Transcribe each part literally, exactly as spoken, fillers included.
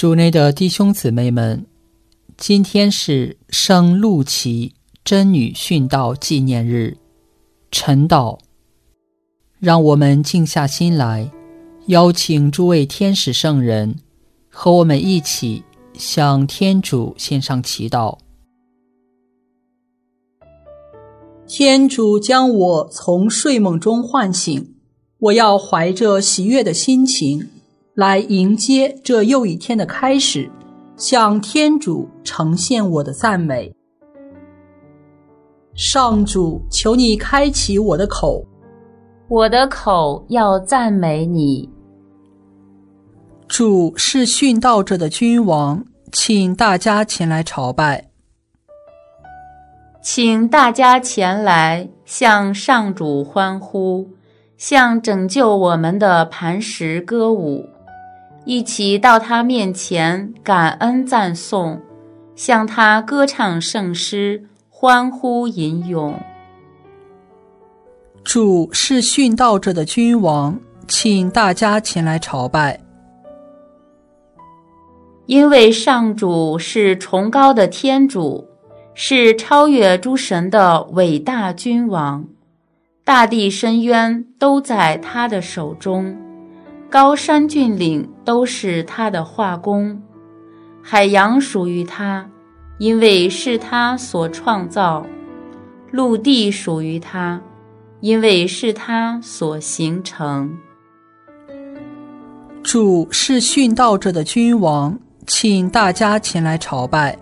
主内的弟兄姊妹们，今天是圣路奇真女殉道纪念日，晨祷。让我们静下心来，邀请诸位天使圣人和我们一起向天主献上祈祷。天主将我从睡梦中唤醒，我要怀着喜悦的心情来迎接这又一天的开始，向天主呈现我的赞美。上主，求你开启我的口， 我的口要赞美你。 主是殉道者的君王，请大家前来朝拜。 请大家前来向上主欢呼，向拯救我们的磐石歌舞，一起到他面前感恩赞颂，向他歌唱圣诗，欢呼吟咏。 主是殉道者的君王，请大家前来朝拜。 因为上主是崇高的天主，是超越诸神的伟大君王，大地深渊都在他的手中，高山峻岭都是他的画工，海洋属于他，因为是他所创造；陆地属于他，因为是他所形成。 主是殉道者的君王，请大家前来朝拜。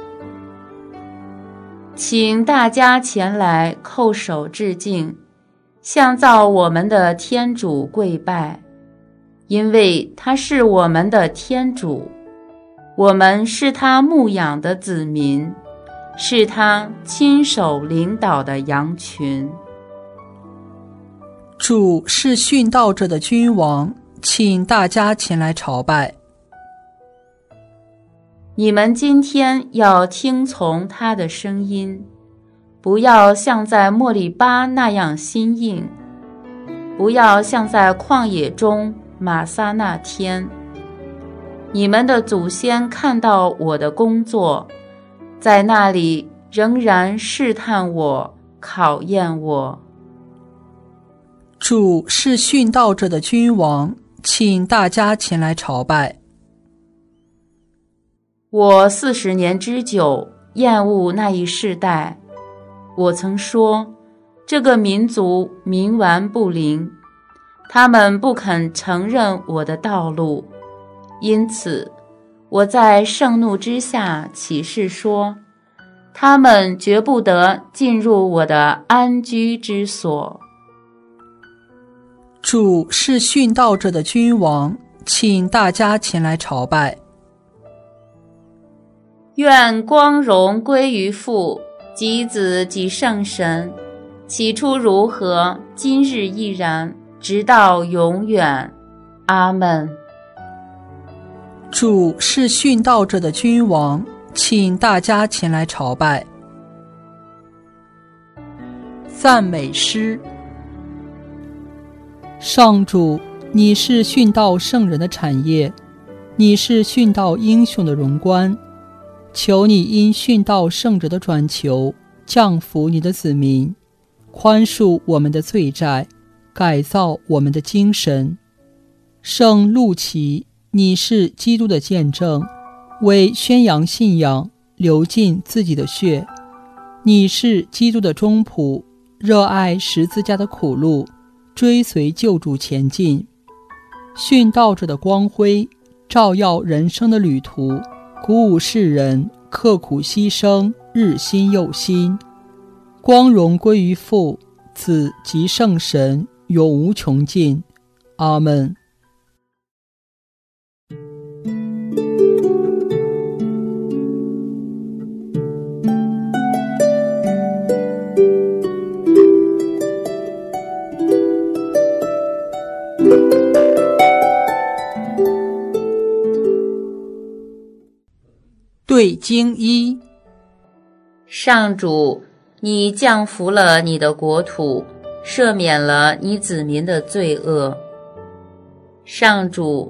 请大家前来叩首致敬，向造我们的天主跪拜，因为他是我们的天主，我们是他牧养的子民，是他亲手领导的羊群。 主是殉道者的君王，请大家前来朝拜。 你们今天要听从他的声音，不要像在莫里巴那样心硬，不要像在旷野中玛撒那天。你们的祖先看到我的工作，在那里仍然试探我，考验我。 主是殉道者的君王，请大家前来朝拜。 我四十年之久，厌恶那一世代。我曾说，这个民族冥顽不灵，他们不肯承认我的道路，因此我在盛怒之下起誓说，他们绝不得进入我的安居之所。 主是殉道者的君王，请大家前来朝拜。 愿光荣归于父及子及圣神，起初如何，今日亦然，直到永远。阿们。 主是殉道者的君王，请大家前来朝拜。赞美诗。上主，你是殉道圣人的产业，你是殉道英雄的荣冠，求你因殉道圣者的转求，降服你的子民，宽恕我们的罪债，改造我们的精神。圣路奇，你是基督的见证，为宣扬信仰流尽自己的血。你是基督的忠仆，热爱十字架的苦路，追随救主前进。殉道者的光辉照耀人生的旅途，鼓舞世人刻苦牺牲，日新又新。光荣归于父、子及圣神，永无穷尽。阿们。对经一。 上主，你降服了你的国土，赦免了你子民的罪恶。上主，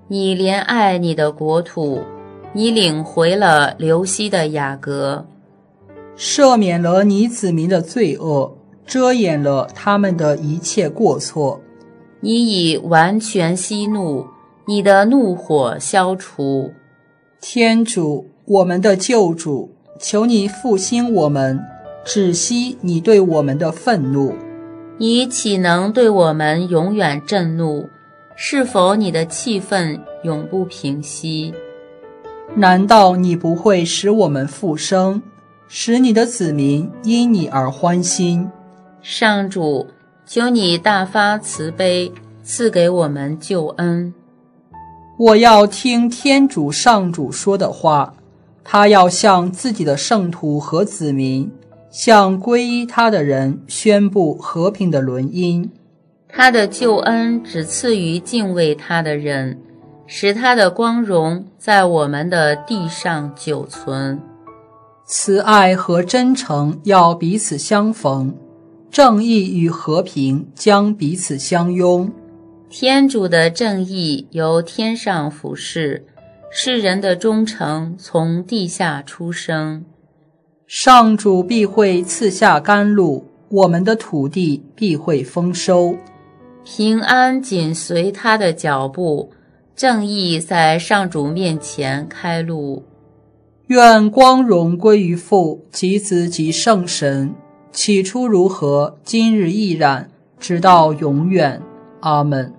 你怜爱你的国土，你领回了流息的雅各， 赦免了你子民的罪恶，遮掩了他们的一切过错。 你已完全息怒，你的怒火消除。 天主，我们的救主，求你复兴我们，止息你对我们的愤怒。 你岂能对我们永远震怒？是否你的气愤永不平息？ 难道你不会使我们复生，使你的子民因你而欢心？ 上主，求你大发慈悲，赐给我们救恩。 我要听天主上主说的话，他要向自己的圣徒和子民，向皈依他的人宣布和平的轮音。 他的救恩只赐予敬畏他的人，使他的光荣在我们的地上久存。 慈爱和真诚要彼此相逢，正义与和平将彼此相拥。 天主的正义由天上俯视，世人的忠诚从地下出生。 上主必会赐下甘露，我们的土地必会丰收。 平安紧随他的脚步，正义在上主面前开路。 愿光荣归于父及子及圣神，起初如何，今日亦然，直到永远。阿们。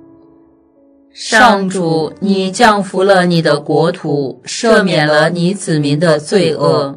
上主，你降服了你的国土，赦免了你子民的罪恶。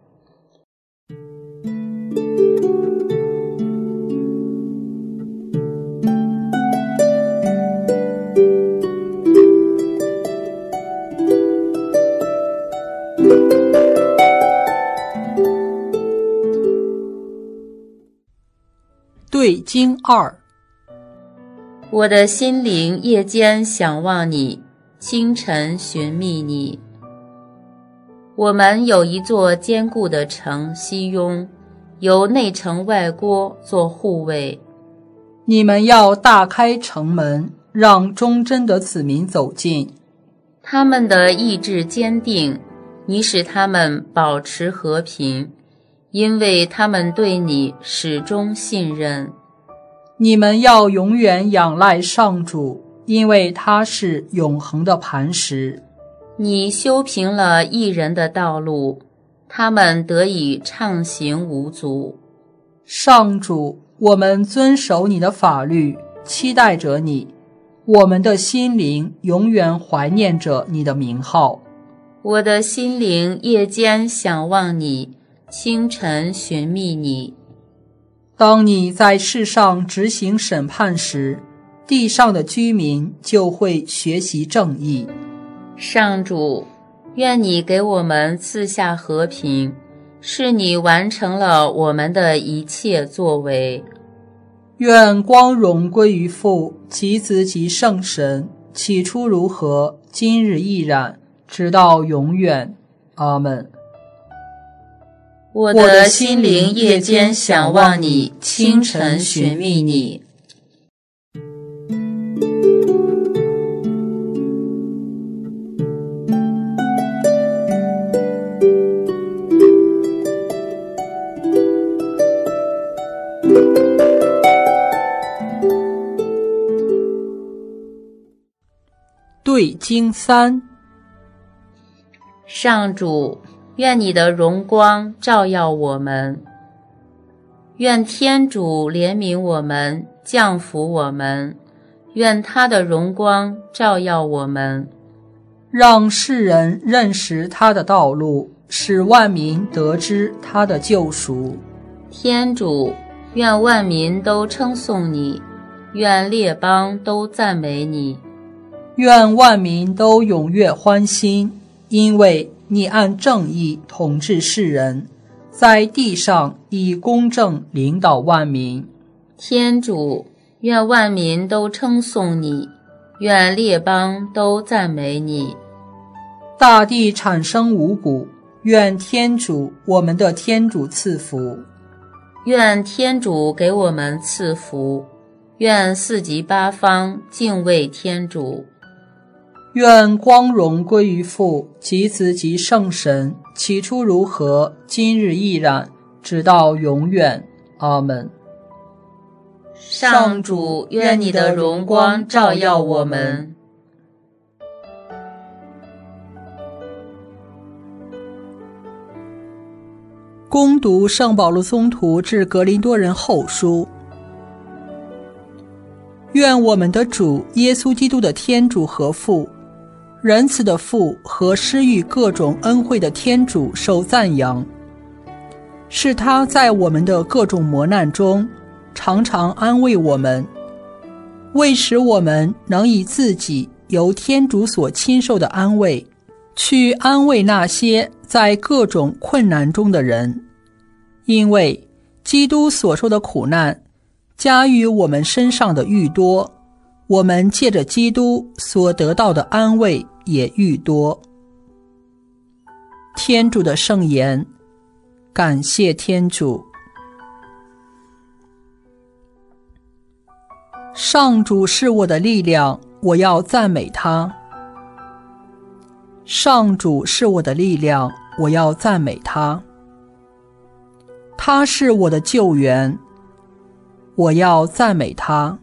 对经二。 我的心灵夜间想望你，清晨寻觅你。我们有一座坚固的城西雍，由内城外郭做护卫。 你们要大开城门，让忠贞的子民走进。 他们的意志坚定，你使他们保持和平，因为他们对你始终信任。 你们要永远仰赖上主，因为他是永恒的磐石。 你修平了义人的道路，他们得以畅行无阻。 上主，我们遵守你的法律，期待着你，我们的心灵永远怀念着你的名号。 我的心灵夜间想望你，清晨寻觅你。 当你在世上执行审判时，地上的居民就会学习正义。 上主，愿你给我们赐下和平，是你完成了我们的一切作为。 愿光荣归于父及子及圣神，起初如何，今日亦然，直到永远。阿们。 我的心灵夜间想望你，清晨寻觅你。 对经三。 上主，愿你的荣光照耀我们，愿天主怜悯我们，降福我们，愿他的荣光照耀我们， 让世人认识他的道路，使万民得知他的救赎。 天主，愿万民都称颂你，愿列邦都赞美你， 愿万民都踊跃欢欣，因为你按正义统治世人，在地上以公正领导万民。 天主，愿万民都称颂你，愿列邦都赞美你。 大地产生五谷，愿天主我们的天主赐福。 愿天主给我们赐福，愿四极八方敬畏天主。 愿光荣归于父及子及圣神，起初如何，今日亦然，直到永远。阿们。 上主，愿你的荣光照耀我们。 恭读圣保禄宗徒致格林多人后书。愿我们的主耶稣基督的天主和父，仁慈的父和施予各种恩惠的天主受赞扬，是他在我们的各种磨难中常常安慰我们，为使我们能以自己由天主所亲受的安慰去安慰那些在各种困难中的人。因为基督所受的苦难加于我们身上的愈多，我们借着基督所得到的安慰也愈多。天主的圣言，感谢天主。上主是我的力量，我要赞美他。上主是我的力量，我要赞美他。他是我的救援，我要赞美他。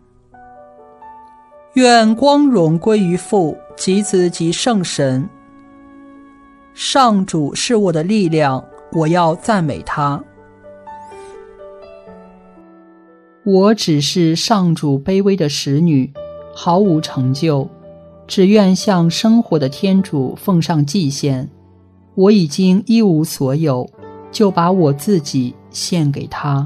愿光荣归于父及子及圣神。上主是我的力量，我要赞美他。我只是上主卑微的使女，毫无成就，只愿向生活的天主奉上祭献。我已经一无所有，就把我自己献给他。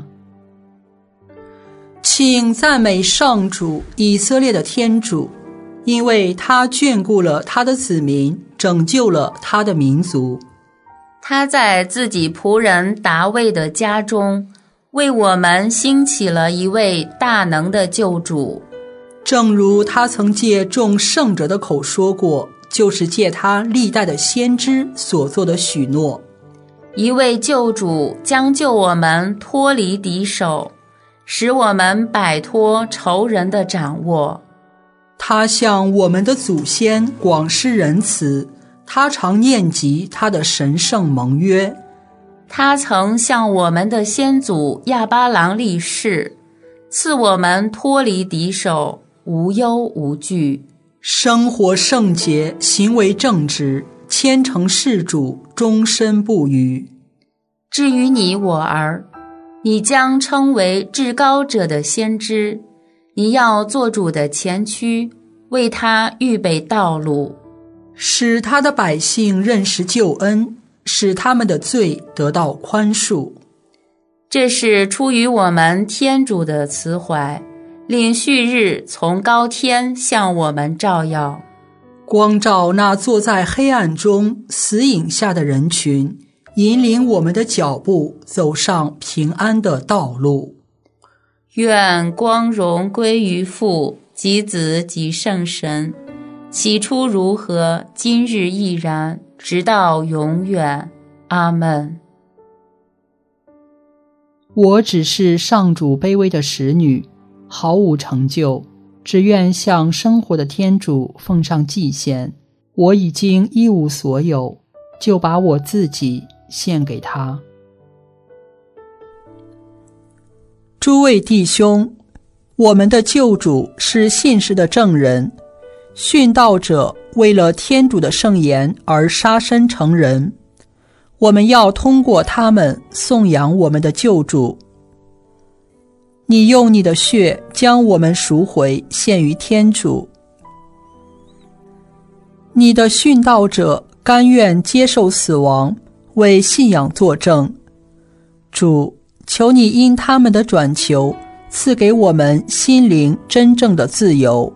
请赞美上主以色列的天主，因为他眷顾了他的子民，拯救了他的民族。 他在自己仆人达味的家中，为我们兴起了一位大能的救主。 正如他曾借众圣者的口说过，就是借他历代的先知所做的许诺。 一位救主将救我们脱离敌手，使我们摆脱仇人的掌握。 他向我们的祖先广施仁慈，他常念及他的神圣盟约。 他曾向我们的先祖亚巴郎立誓，赐我们脱离敌手，无忧无惧， 生活圣洁，行为正直，虔诚事主，终身不渝。 至于你我儿，你将称为至高者的先知，你要做主的前驱，为他预备道路， 使他的百姓认识救恩，使他们的罪得到宽恕。 这是出于我们天主的慈怀，领旭日从高天向我们照耀， 光照那坐在黑暗中死影下的人群，引领我们的脚步走上平安的道路。 愿光荣归于父及子及圣神，起初如何，今日亦然，直到永远。阿们。 我只是上主卑微的使女，毫无成就，只愿向生活的天主奉上祭献。我已经一无所有，就把我自己献给他。诸位弟兄，我们的救主是信实的证人，殉道者为了天主的圣言而杀身成人，我们要通过他们颂扬我们的救主。你用你的血将我们赎回，献于天主。你的殉道者甘愿接受死亡，为信仰作证。主，求你因他们的转求，赐给我们心灵真正的自由。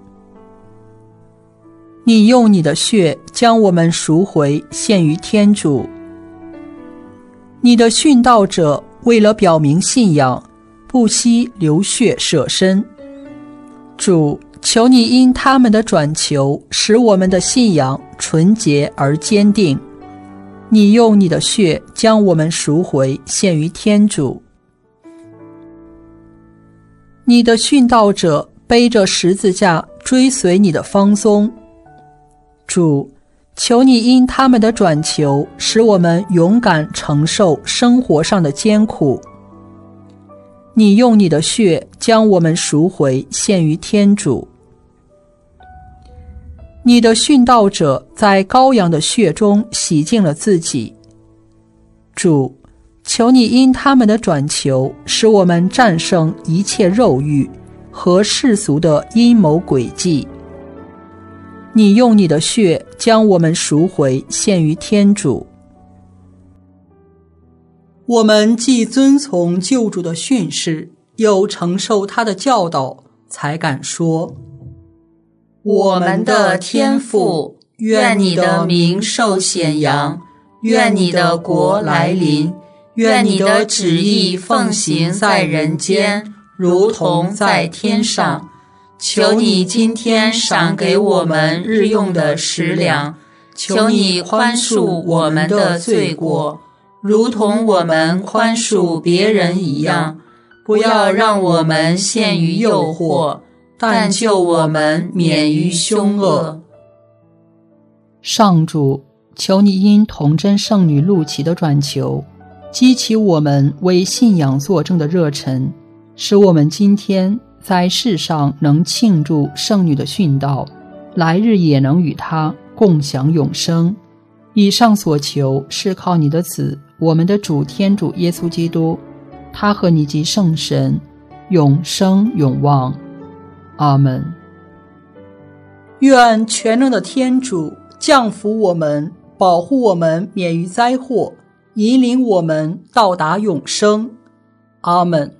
你用你的血将我们赎回，献于天主。你的殉道者为了表明信仰，不惜流血舍身。主，求你因他们的转求，使我们的信仰纯洁而坚定。你用你的血将我们赎回，献于天主。你的殉道者背着十字架追随你的芳踪。 主，求你因他们的转求，使我们勇敢承受生活上的艰苦。你用你的血将我们赎回，献于天主。你的殉道者在羔羊的血中洗净了自己。主，求你因他们的转求，使我们战胜一切肉欲和世俗的阴谋诡计。你用你的血将我们赎回，献于天主。我们既遵从救主的训示，又承受他的教导，才敢说： 我们的天父，愿你的名受显扬，愿你的国来临，愿你的旨意奉行在人间，如同在天上。求你今天赏给我们日用的食粮，求你宽恕我们的罪过，如同我们宽恕别人一样。不要让我们陷于诱惑，但救我们免于凶恶。 上主，求你因童真圣女陆琪的转求，激起我们为信仰作证的热忱，使我们今天在世上能庆祝圣女的殉道，来日也能与她共享永生。以上所求是靠你的子，我们的主天主耶稣基督，他和你及圣神永生永望。阿们。愿全能的天主降福我们，保护我们免于灾祸，引领我们到达永生。阿们。